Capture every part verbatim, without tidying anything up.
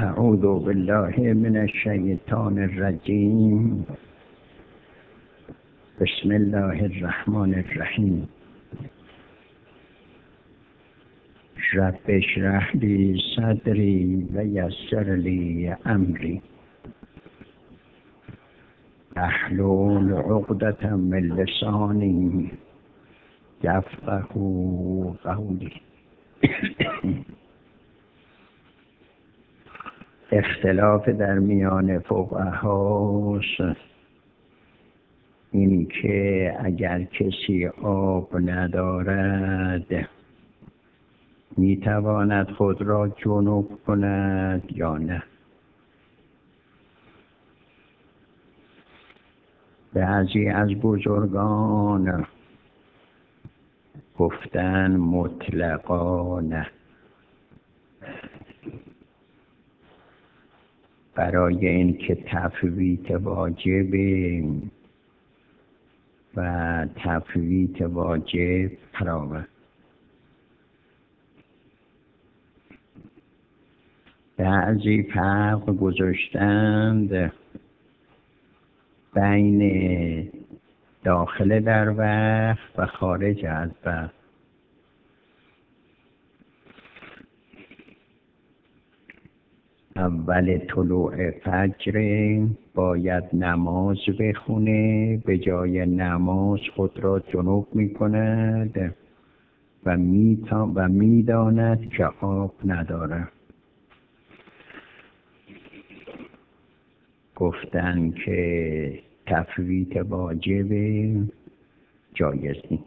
اعوذ بالله من الشیطان الرجیم. بسم الله الرحمن الرحیم. رب اشرح لی صدری و یسر لی امری احلل عقدة من لسانی یفقهوا قولی. اختلاف در میان فقهاست این که اگر کسی آب ندارد میتواند خود را جنوب کند یا نه. بعضی از بزرگان گفتن مطلقا نه، برای اینکه تفویت واجبه و تفویت واجب حرامه. بعضی فرق گذاشتند بین داخل در وقت و خارج از وقت. اول طلوع فجر باید نماز بخونه، به جای نماز خود را جنوب می کند و می و می داند که آب ندارد. گفتن که تفویت واجب جایز نیست.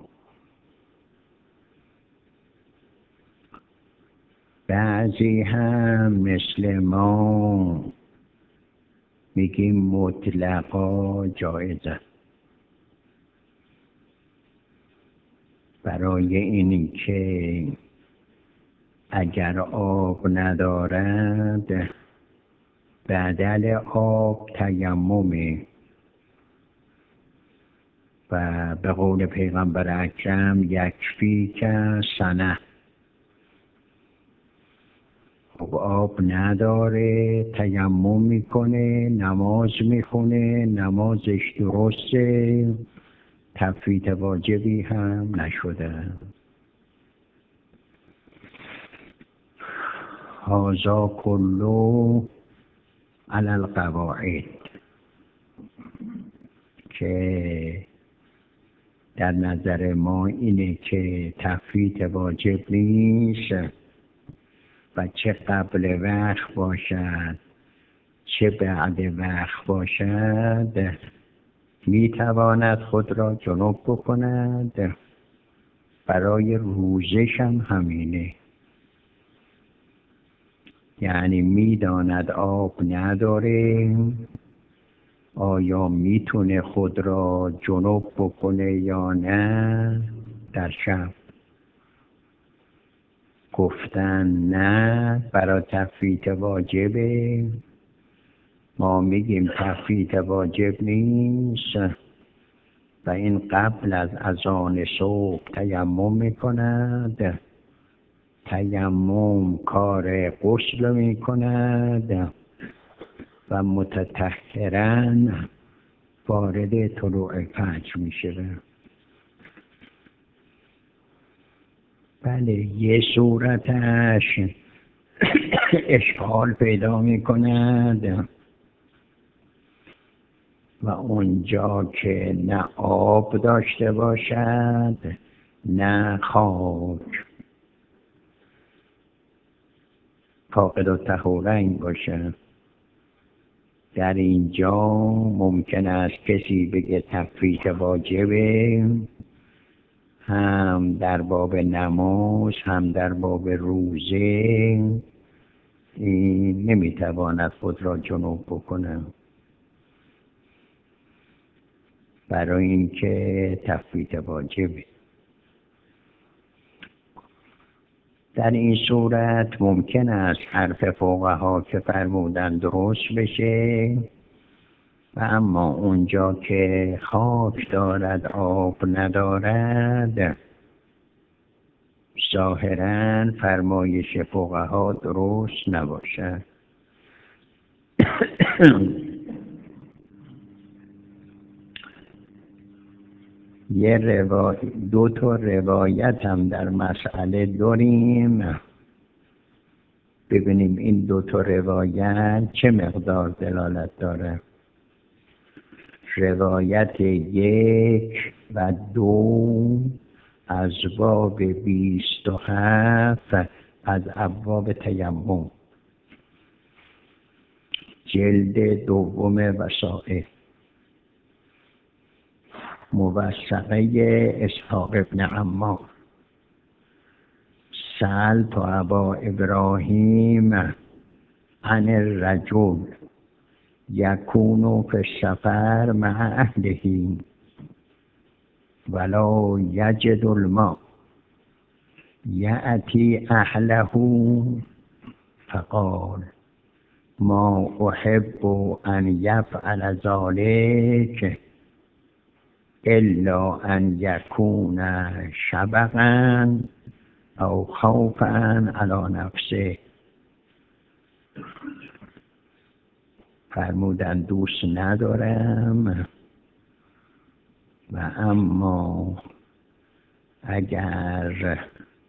بعضی هم مثل ما میگیم مطلقا جایزه، برای این که اگر آب ندارد بدل آب تیممه و به قول پیغمبر اکرم یکفی که سنه. خب آب نداره، تیمم میکنه، نماز میخونه، نمازش درسته، تفویت واجبی هم نشده. هذا کلو علی القواعد، که در نظر ما اینه که تفویت واجب نیست و چه قبل وقت باشد چه بعد وقت باشد میتواند خود را جنوب بکند. برای روزش هم همینه، یعنی میداند آب نداره، آیا میتونه خود را جنوب بکنه یا نه در شب. گفتن نه، برای تفویت واجبه. ما میگیم تفویت واجب نیست و این قبل از اذان صبح تیمم میکند، تیمم کار غسل میکند و متطهرا وارد طلوع فجر میشه. بله، یه صورتش اشکال پیدا می کند و اونجا که نه آب داشته باشد نه خاک، فاقد الطهورین باشد، در اینجا ممکن است کسی بگه تفویت واجبه، هم در باب نماز هم در باب روزه این نمیتواند خود را جنوب بکنه، برای اینکه تفویت واجبه. در این صورت ممکن است حرف فقها که فرمودن درست بشه و اما اونجا که خاک دارد آب ندارد ظاهراً فرمایش فقها درست نباشد. یه روا... دو تا روایت هم در مسئله داریم. ببینیم این دو تا روایت چه مقدار دلالت داره. روایت یک و دو از باب بیست و هفت از ابواب تیمم، جلد دوم وسائل، موثقه اسحاق ابن عمار. سألت ابا ابراهیم عن الرجل یکون فی السفر مع اهله ولا یجد الماء یأتی اهله فقال ما احب ان یفعل ذلك الا ان یکون شبقا او خوفا علی نفسه. فرمودن دوست ندارم و اما اگر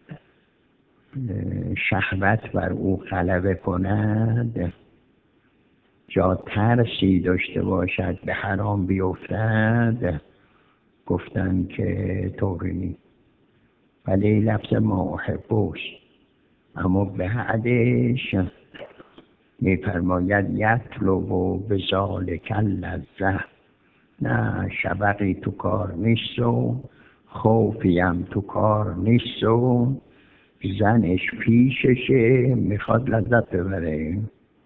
شهوت بر او غلبه کند، جا ترسی داشته باشد به حرام بیفتد، گفتن که طوری نیست، ولی لفظ ما احبوش. اما بعدش میفرماید یطلب و بذالک اللذة، نه شبقی تو کار نیست و خوفیم تو کار نیست و زنش پیششه میخواد لذت ببره.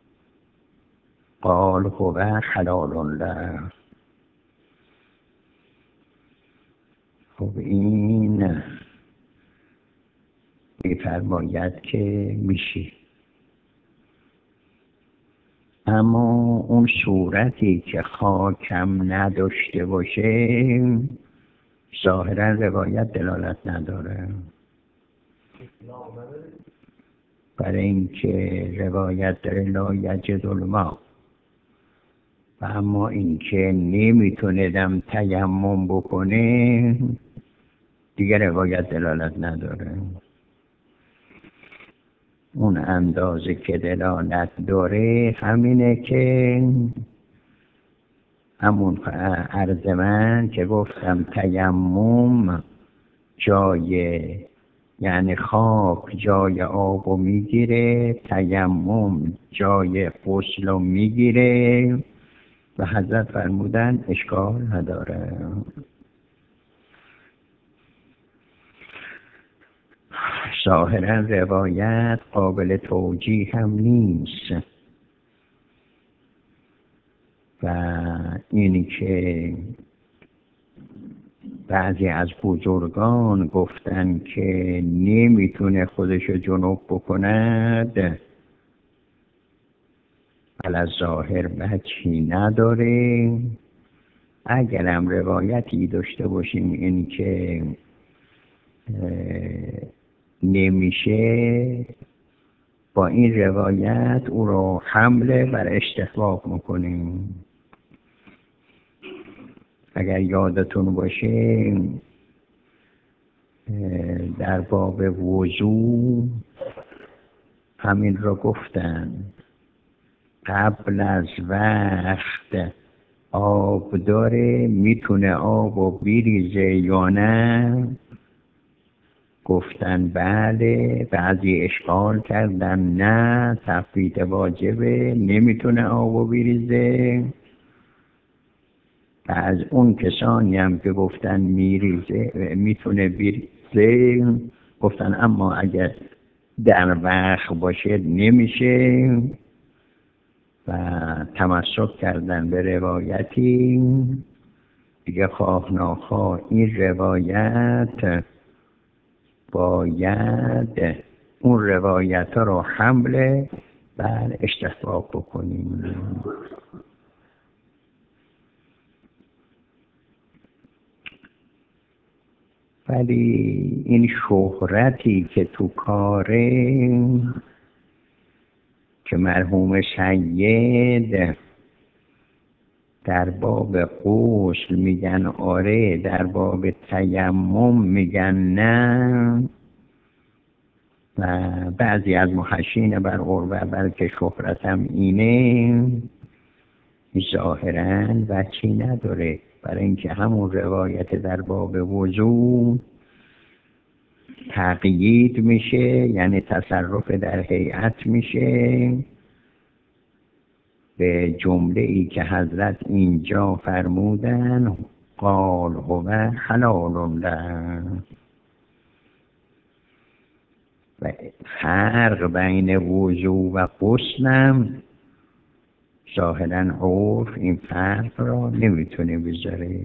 قال هو حلال له. خب این میفرماید که میشه، اما اون صورتی که خاکم نداشته باشه ظاهرا روایت دلالت نداره، برای اینکه روایت داره لا یجد الماء، و اما اینکه نمیتونه دم تیمم بکنه دیگه روایت دلالت نداره. اون اندازه که دلالت داره همینه که همون عرض من که گفتم تیمم جای یعنی خاک جای آبو میگیره، تیمم جای غسلو میگیره و حضرت فرمودن اشکال نداره. ظاهرا روایت قابل توجیه هم نیست و اینی که بعضی از بزرگان گفتن که نمیتونه خودشو جنوب بکند علی ظاهر بچی نداره. اگرم روایتی داشته باشیم این که نمیشه، با این روایت او رو حمله بر استحباب میکنیم. اگر یادتون باشه در باب وضو همین رو گفتن، قبل از وقت آب داره میتونه آب رو بریزه یا نه؟ گفتن بله. بعضی اشکال کردن نه تفویت واجبه، نمیتونه آب رو بریزه. از اون کسانی هم که گفتن میریزه میتونه بریزه گفتن اما اگر در وقت باشه نمیشه و تمسک کردن به روایتی دیگه. خواه ناخواه این روایت باید اون روایت ها رو حمله بر استحباب بکنیم. ولی این شهرتی که تو کاره که مرحوم سید در باب غسل میگن آره، در باب تیمم میگن نه، و بعضی از محشین بر قربه بلکه شهرتم اینه، ظاهراً وجهی نداره، برای اینکه همون روایت در باب وضو تقیید میشه، یعنی تصرف در هیئت میشه به جمله ای که حضرت اینجا فرمودن قال هو حلال له. و فرق بین وضو و غسلم ظاهراً عرف این فرق را نمیتونه بذاره.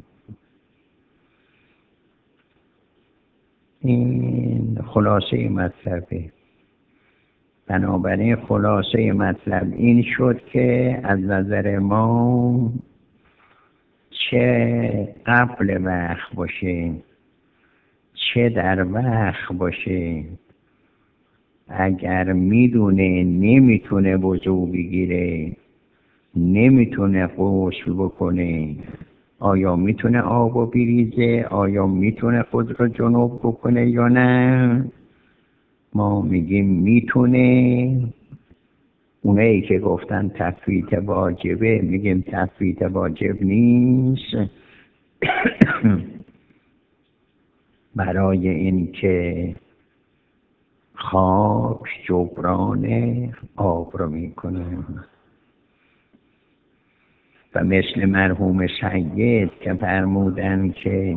این خلاصه مطلبه. بنابراین خلاصه مطلب این شد که از نظر ما چه قبل وقت باشه چه در وقت باشه، اگر میدونه نمیتونه وضو بگیره، نمیتونه غسل بکنه، آیا میتونه آبو بریزه؟ آیا میتونه خود رو جنوب بکنه یا نه؟ ما میگیم میتونه. اونایی که گفتن تفویت واجبه میگیم تفویت واجب نیست. برای اینکه خاک جبران آب رو میکنه. و مثل مرحوم سید که فرمودن که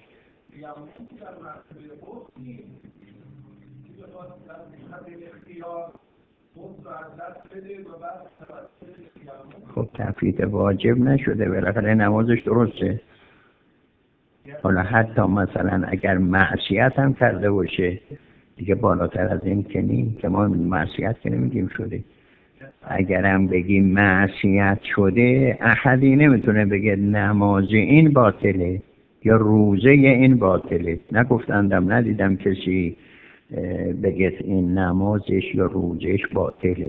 خب تفویت واجب نشده، بالاخره نمازش درسته. حالا حتی مثلا اگر معصیت هم کرده باشه دیگه بالاتر از این که نیم، که ما معصیت که نمیگیم شده. اگرم بگیم معصیت شده، احدی نمیتونه بگه نماز این باطله یا روزه این باطله. نگفتندم ندیدم کسی بگه این نمازش یا روزش باطله.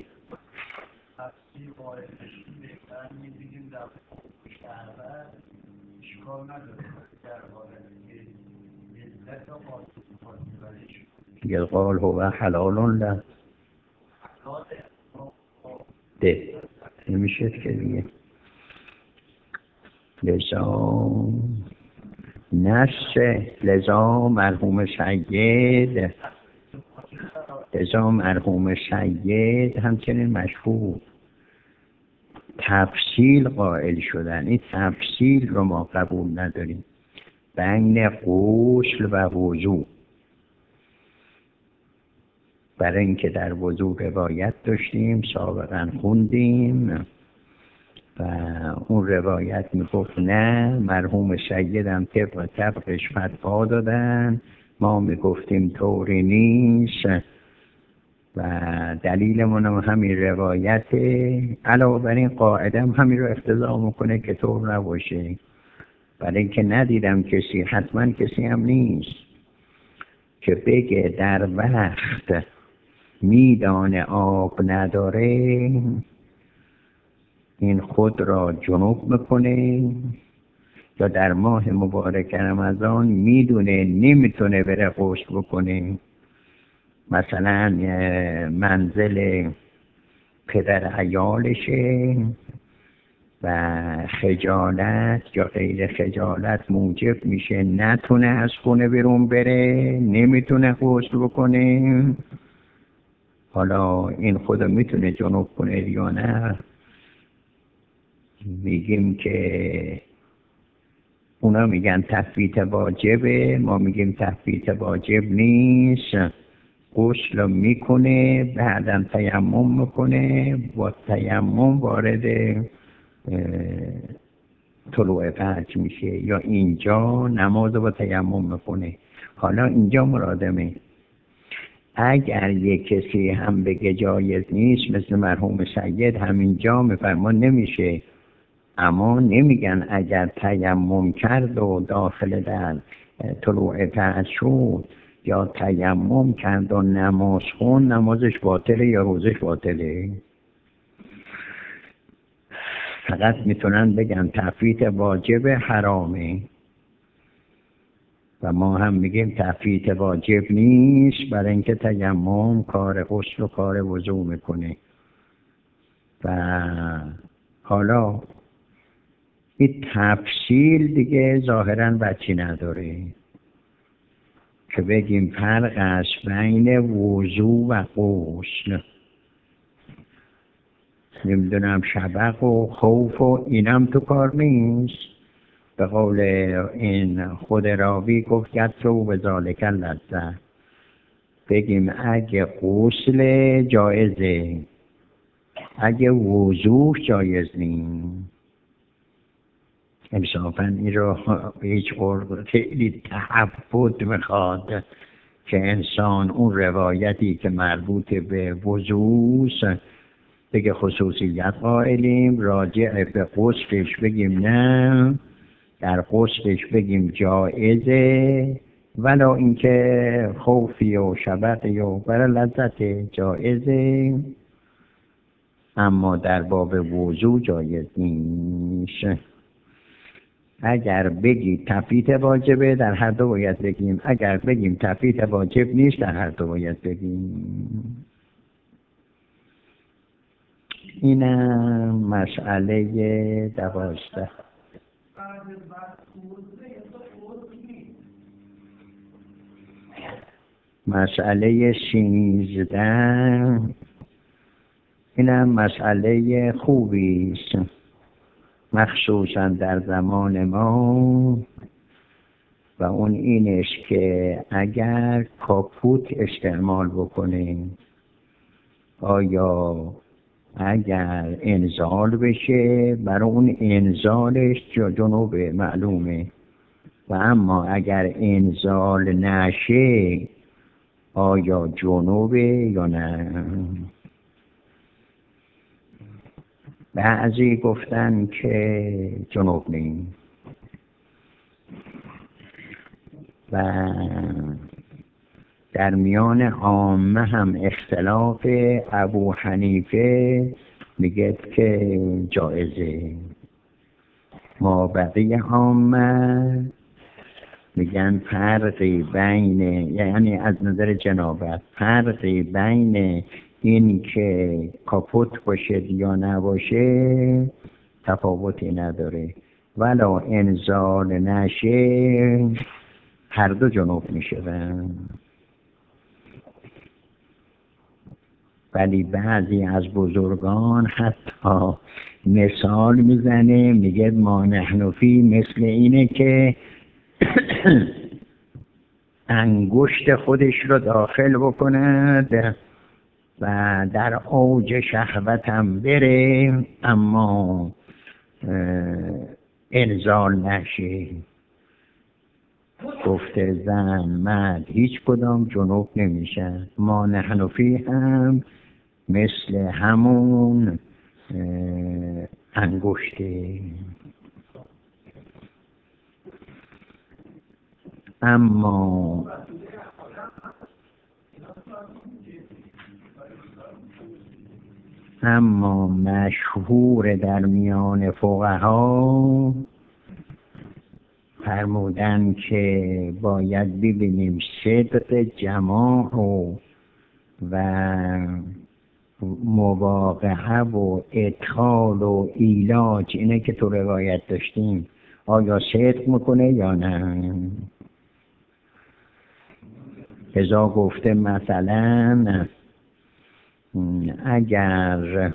دیگه قال هو حلال له ده نمیشه که دیگه. لذا نفس لذا مرحوم سید لذا مرحوم سید همچنین مشهور تفصیل قائل شدن. این تفصیل رو ما قبول نداریم بین غسل و وضو، برای اینکه در وضو روایت داشتیم سابقا خوندیم و اون روایت میگفت نه، مرحوم سیدم طبق طبقش فتوا دادن، ما میگفتیم طوری نیست و دلیلمون هم همین روایته. علاوه بر این قاعده هم همین رو اقتضا میکنه که طور نباشه، برای اینکه ندیدم کسی، حتما کسی هم نیست که بگه در وقت میدانه آب نداره این خود را جنوب میکنه، یا در ماه مبارک رمضان میدونه نمیتونه بره غسل بکنه، مثلا منزل پدر عیالشه و خجالت یا غیر خجالت موجب میشه نتونه از خونه بیرون بره، نمیتونه غسل بکنه. حالا این خدا میتونه جنوب کنه یا نه؟ میگیم که اونا میگن تفویت واجبه، ما میگیم تفویت واجب نیست. غسل میکنه، بعدم تیمم میکنه، با تیمم وارد طلوع فجر میشه، یا اینجا نماز با تیمم میکنه. حالا اینجا مرادمه اگر یک کسی هم بگه جایز نیست، مثل مرحوم سید همینجا میفرمان نمیشه، اما نمیگن اگر تیمم کرد و داخل در طلوع فجر شد یا تیمم کرد و نماز خون نمازش باطله یا روزش باطله. فقط میتونن بگن تفریط واجب حرامه و ما هم میگیم تفریط واجب نیست، برای اینکه تیمم کار غسل و کار وضو میکنه. و حالا این تفصیل دیگه ظاهرا بچی نداره که بگیم فرق است بین وضو و غسل. نمیدونم شبق و خوف و اینم تو کار نیست. به قول این خود راوی گفت که تو به ذالک لذت، بگیم اگه غسل جایزه، اگه وضو جایز نیست. انصافاً این رو هیچ قرب خیلی تحفظ میخواد که انسان اون روایتی که مربوط به وضوست بگه خصوصیت قائلیم، راجع به غسلش بگیم نه، در غسلش بگیم جایزه، ولا اینکه خوفی و شبقی و برای لذت جایزه، اما در باب وضو جایز نیست. اگر بگی تفریط واجبه در هر دو باید بگیم، اگر بگیم تفریط واجب نیست در هر دو باید بگیم. اینم مسئله دوازده. مسئله سیزده، اینم مسئله خوبی است مخصوصا در زمان ما، و اون اینش که اگر کاپوت استعمال بکنیم، آیا اگر انزال بشه برای اون انزالش جنوب معلومه، و اما اگر انزال نشه آیا جنوبه یا نه. بعضی گفتن که جنوب نیست و در میان عامه هم اختلاف. ابو حنیفه میگه که جایزه، ما بقیه عامه میگن فرقی بین، یعنی از نظر جنابت فرقی بین این که کاپوت باشه یا نباشه تفاوتی نداره، ولا انزال نشه هر دو جنوب میشه. ولی بعضی از بزرگان حتی مثال میزنه، میگه ما نحنفی مثل اینه که انگشت خودش رو داخل بکند و در اوج شهوت هم بره اما انزال نشه. گفته زن مرد هیچ کدام جنوب نمیشن. ما حنفی هم مثل همون انگشته. اما اما مشهور در میان فقها فرمودن که باید ببینیم صدق جماع و و مواقعه و ادخال و ایلاج، اینه که تو روایت داشتیم، آیا صدق میکنه یا نه. ازا گفته مثلا اگر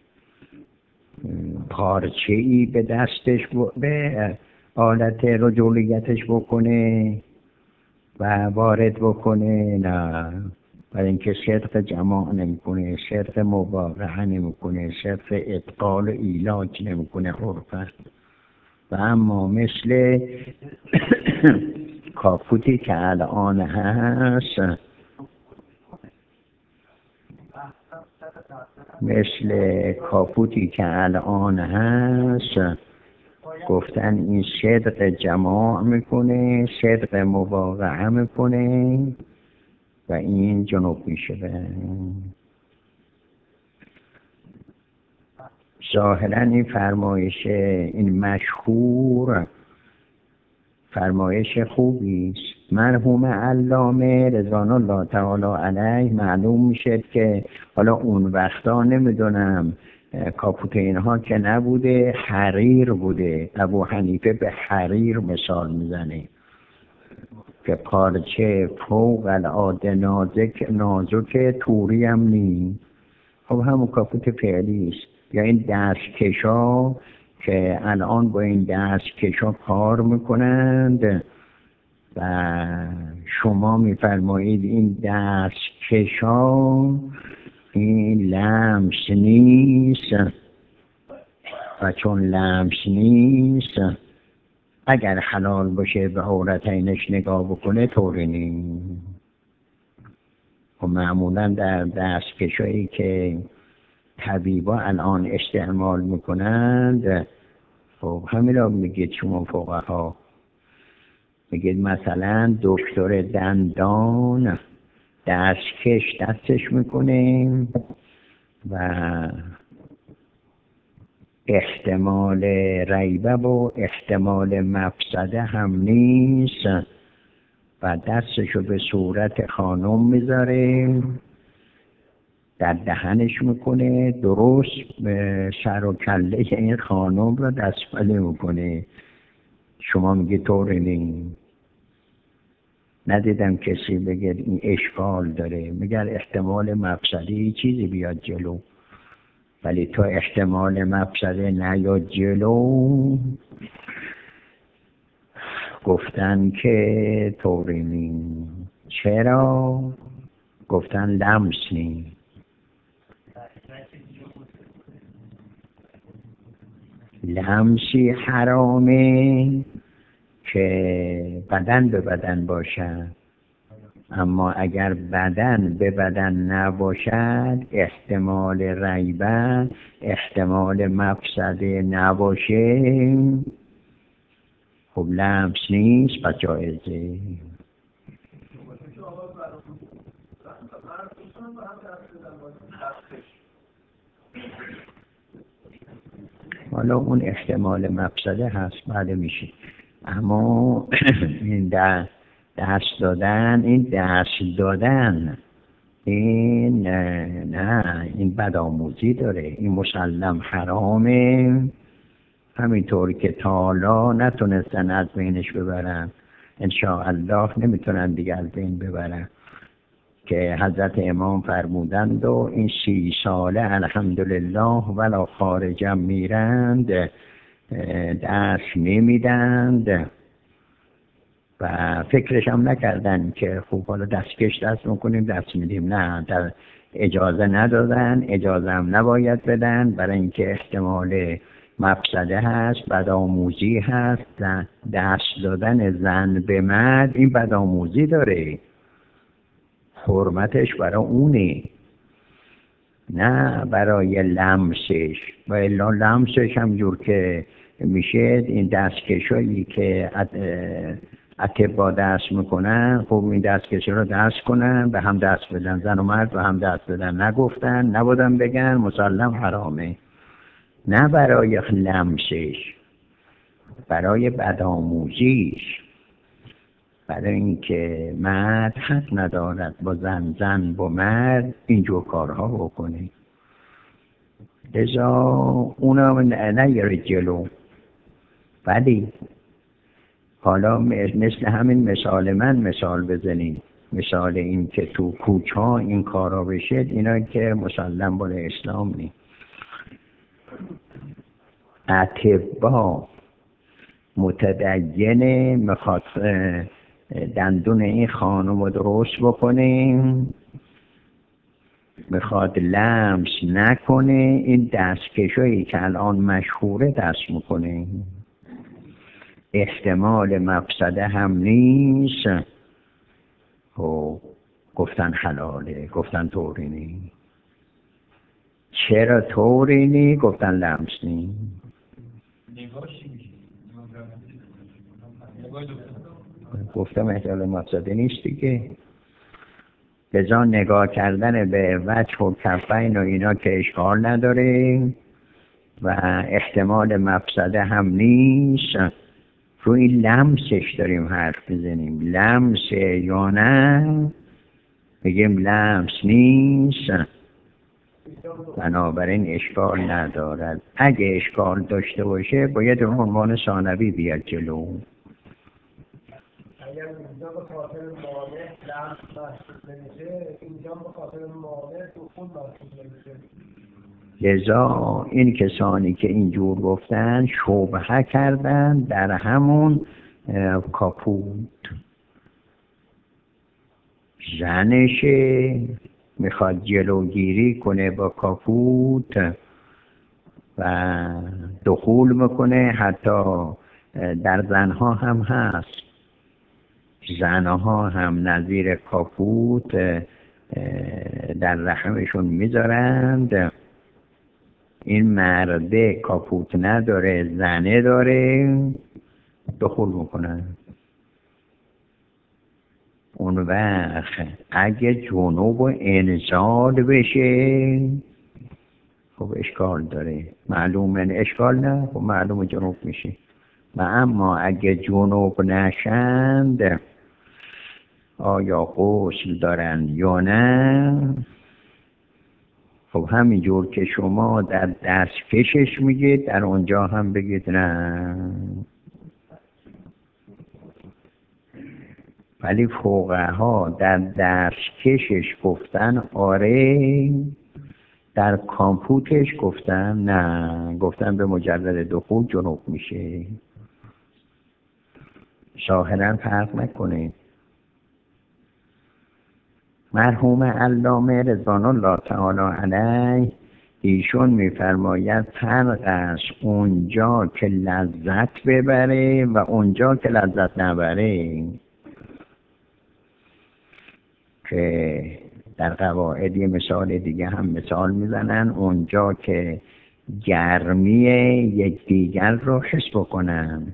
پارچه ای به دستش به آلت رجولیتش بکنه و وارد بکنه، نه، برای اینکه صدق جماع نمیکنه، صدق مبارحه نمیکنه، صدق ادخال و ایلاج نمیکنه عرفا. و اما مثل کاپوتی که الان هست، مثل کاپوتی که الان هست گفتن این صدق جماع میکنه، صدق مواقعه میکنه و این جنوب میشه. ظاهرا این فرمایش، این مشهور فرمایش خوبی است. مرحوم علامه رضوان الله تعالی علیه معلوم میشه که حالا اون وقتا نمیدونم کاپوت اینها که نبوده، حریر بوده. ابو حنیفه به حریر مثال میزنه که پارچه فوق العاده نازک نازک توری هم نی. خب همون کاپوت فعلی است. یا این دستکشا که الان با این دستکشا کار میکنند و شما میفرمایید این دستکشا این لمس نیست و چون لمس نیست اگر حلال باشه به عورتینش نگاه بکنه طوری نیست. و معمولا در دستکشایی که طبیبا الان استعمال میکنند، خب همین را میگید شما فقها، میگید مثلا دکتر دندان دستکش دستش میکنه و احتمال ریبه و احتمال مفسده هم نیست و دستشو به صورت خانم میذاره، در دهنش میکنه، درست به سر و کله این خانم رو دستپله میکنه. شما میگه طوری نیست. ندیدم کسی بگه این اشکال داره. میگر احتمال مفسده چیزی بیاد جلو، ولی تو احتمال مفسده نیاد جلو گفتن که طوری نیست. چرا؟ گفتن لمس نیست. لمسی حرامه که بدن به بدن باشد، اما اگر بدن به بدن نباشد احتمال ریبه احتمال مفسده نباشه، خب لمس نیست و جایزه. حالا اون احتمال مفسده هست، بله میشه. اما این دست دادن، این دست دادن این نه، این بدآموزی داره، این مسلم حرامه. همینطور که تا حالا نتونستن از بینش ببرن، انشاءالله نمیتونن دیگه از بین ببرن، که حضرت امام فرمودند و این سی ساله الحمدلله ولا خارجم میرند دست نمیدند و فکرش هم نکردن که خوب حالا دستکش دست میکنیم دست میدیم. نه، در اجازه ندادن، اجازه هم نباید بدن، برای اینکه احتمال مفسده هست، بدآموزی هست. دست دادن زن به مرد این بدآموزی داره، حرمتش برای اونه، نه برای لمسش. و الا لمسش هم جور که میشه این دستکشایی که اطبا دست میکنن، خب این دستکش رو دست کنن به هم دست بدن، زن و مرد به هم دست بدن، نگفتن نبودن بگن مسلم حرامه، نه برای لمسش، برای بدآموزیش، برای اینکه مرد حق ندارد با زن، زن با مرد اینجور کارها بکنه. لذا اونا نیاره جلو. ولی حالا مثل همین مثال من مثال بزنید، مثال این که تو کوچه ها این کارا بشه، اینا که مسلم بال اسلام نی. اطبا متدینه میخواد دندون این خانم رو درست بکنیم، میخواد لمس نکنه، این دستکشایی که الان مشهوره دست میکنه، احتمال مفسده هم نیست. خب گفتن حلاله، گفتن طوری نی. چرا طوری نی؟ گفتن لمس نی. گفتم احتمال مفسده نیست دیگه. لذا نگاه کردن به وجه و کفین و اینا که اشکال نداره، و احتمال مفسده هم نیست. روی لمسش داریم حرف بزنیم، لمس یا نه، بگیم لمس نیست، بنابراین اشکال ندارد. اگه اشکال داشته باشه باید عنوان ثانوی بیاد جلو. اگر اینجا به خاطر مانع لمس محسوب نمیشه، اینجا به خاطر مانع دخول محسوب نمیشه. لذا این کسانی که اینجور گفتن شبهه کردن در همون کاپوت. زنشه میخواد جلوگیری کنه با کاپوت و دخول میکنه. حتی در زنها هم هست، زنها هم نظیر کاپوت در رحمشون میذارند. این مرده کاپوت نداره، زنه داره، دخول میکنن. اون وقت اگه جنوب و انزال بشه خب اشکال داره. معلومه اشکال نه، خب معلومه جنوب میشه. و اما اگه جنوب نشند آیا غسل دارن یا نه؟ خب همینجور که شما در دست کشش میگید در اونجا هم بگید نه. ولی فقها در دست کشش گفتن آره، در کامپوتش گفتن نه، گفتن به مجرد دخول جنوب میشه. ظاهرا فرق نکنه. مرحوم علامه رضوان الله تعالی علیه ایشون میفرماید فرق است اونجا که لذت ببره و اونجا که لذت نبره، که در قواعد یه مثال دیگه هم مثال میزنن اونجا که گرمی یکدیگر رو حس بکنن،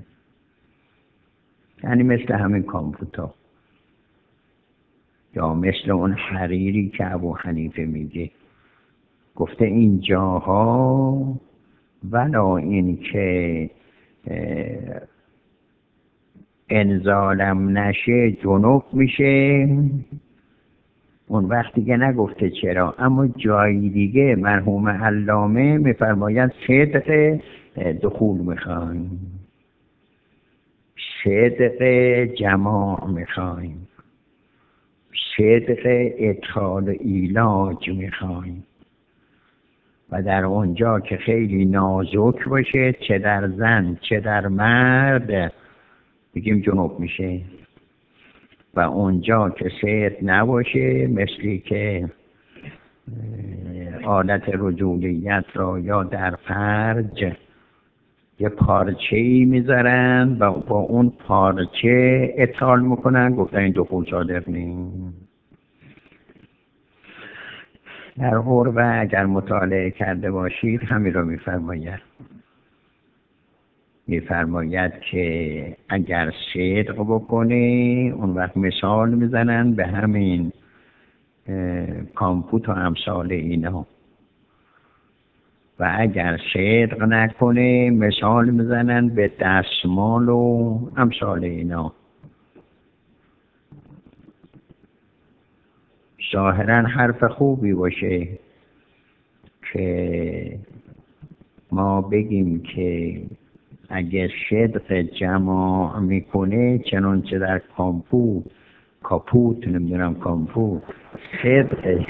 یعنی مثل همین کامپوتا یا مثل اون حریری که ابو حنیفه میگه. گفته این جاها ولا این که انزالم نشه جنوب میشه، اون وقت دیگه نگفته چرا، اما جای دیگه مرحوم علامه میفرماید صدق دخول میخوایم، صدق جماع میخوایم، صدق ادخال ایلاج میخوایم. و در اونجا که خیلی نازک باشه چه در زن چه در مرد بگیم جنوب میشه. و اونجا که صدق نباشه مثلی که عادت رجولیت را یا در فرج یه پارچه‌ای میذارن و با اون پارچه ادخال میکنن، گفتن این دخول صادق نیست. در عربه اگر مطالعه کرده باشید همین رو میفرماید. میفرماید که اگر صدق بکنه اون وقت مثال میزنن به همین کامپوت و امثال اینا، و اگر صدق نکنه مثال میزنن به دستمال و امثال اینا. ظاهرا حرف خوبی باشه که ما بگیم که اگه صدق جماع میکنه چنانچه در کامپوت کاپوت نمیدونم کامپوت صدق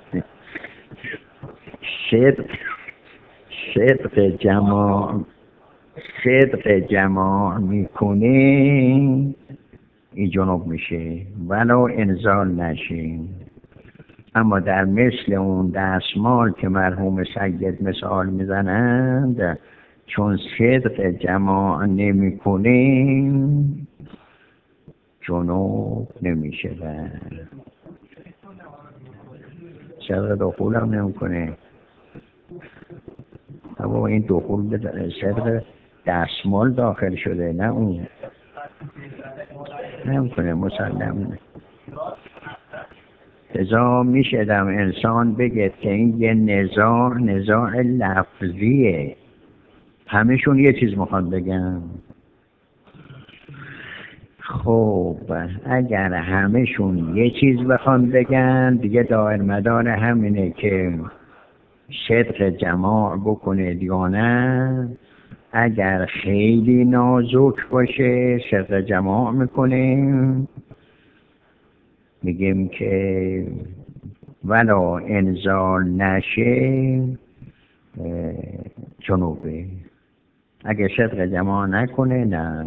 صدق صدق جماع صدق جماع میکنه این جنوب میشه ولو انزال نشه. اما در مثل اون دستمال که مرحوم سید مثال میزنند چون صدق جماع نمیکنه جنوب نمیشه. صدق دخول هم نمیکنه. اما این دخول به صدق دستمال داخل شده نه اون نمیکنه مسلم. لذا میشدم انسان بگه که این یه نزاع نزاع لفظیه، همه‌شون یه چیز میخوان بگن. خب اگر همه‌شون یه چیز بخوان بگن دیگه دایر مدار همینه که صدق جماع بکنه یا نه. اگر خیلی نازک باشه صدق جماع میکنه، میگیم که ولا انزال نشه جنوبه. اگه صدق جماع نکنه نه.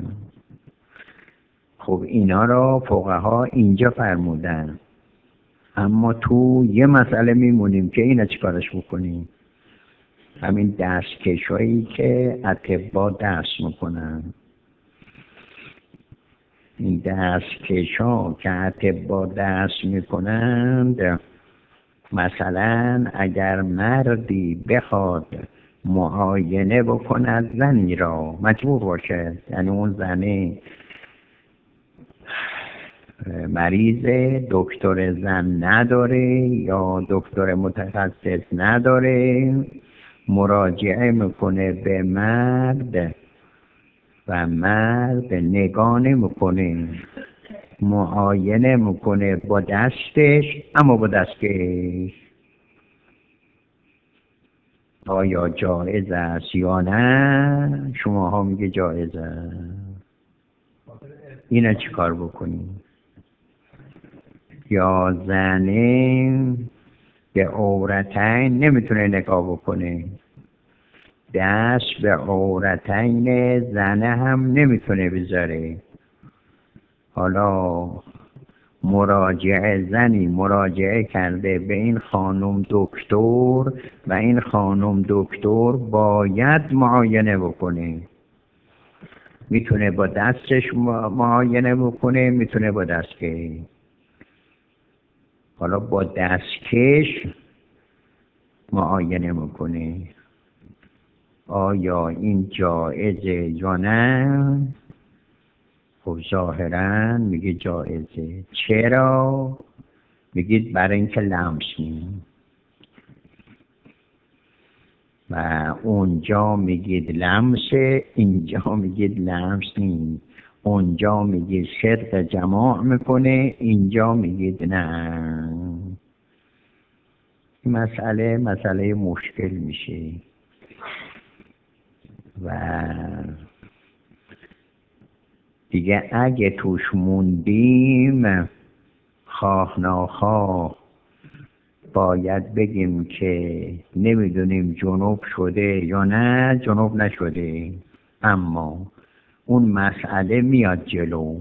خب اینا را فقها اینجا فرمودن، اما تو یه مسئله میمونیم که اینا چیکارش بکنیم. همین دستکشایی که اطباء دست میکنن، این دستکشا که اطباء دست میکنند، مثلا اگر مردی بخواد معاینه بکند زنی را، مجبور باشه، یعنی اون زنه مریض دکتر زن نداره یا دکتر متخصص نداره، مراجعه میکنه به مرد و مرد نگاه نمیکنه، معاینه میکنه با دستش، اما با دستکش. آیا جایز است یا نه؟ شما ها میگه جایز است. اینا چی کار بکنیم؟ یا زنه به عورتین نمیتونه نگاه بکنه، دست به عورتین زنه هم نمیتونه بذاره. حالا مراجعه زنی مراجعه کرده به این خانم دکتر و این خانم دکتر باید معاینه بکنه. میتونه با دستش معاینه بکنه، میتونه با دستکش. حالا با دستکش معاینه میکنه. آیا این جایزه یا نه؟ خب ظاهرا میگه جایزه. چرا؟ میگید برای اینکه لمس نیم. و اونجا میگید لمسه، اینجا میگید لمس نیم. اونجا میگید صدق جماع میکنه، اینجا میگید نه. مسئله مسئله مشکل میشه و دیگه اگه توش موندیم خواه ناخواه باید بگیم که نمیدونیم جنوب شده یا نه جنوب نشده، اما اون مسئله میاد جلو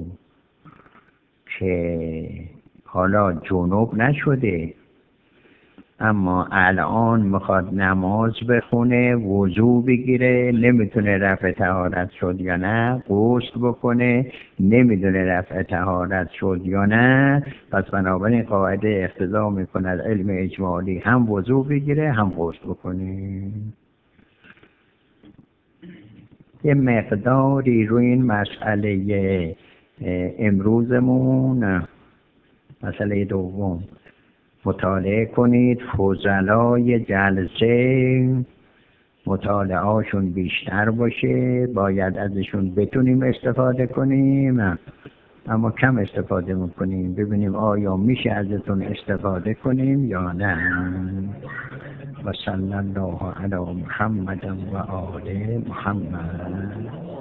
که حالا جنوب نشده اما الان میخواد نماز بخونه، وضو بگیره، نمیتونه رفع طهارت شد یا نه، غسل بکنه، نمیدونه رفع طهارت شد یا نه. پس بنابراین قاعده اقتضا میکند علم اجمالی هم وضو بگیره هم غسل بکنه. یه مقداری روی این مسئله امروزمون، مسئله دوم، مطالعه کنید. فضلای جلسه مطالعهاشون بیشتر باشه، باید ازشون بتونیم استفاده کنیم، اما کم استفاده میکنیم. ببینیم آیا میشه ازتون استفاده کنیم یا نه. و صلی الله علی محمد و آل محمد.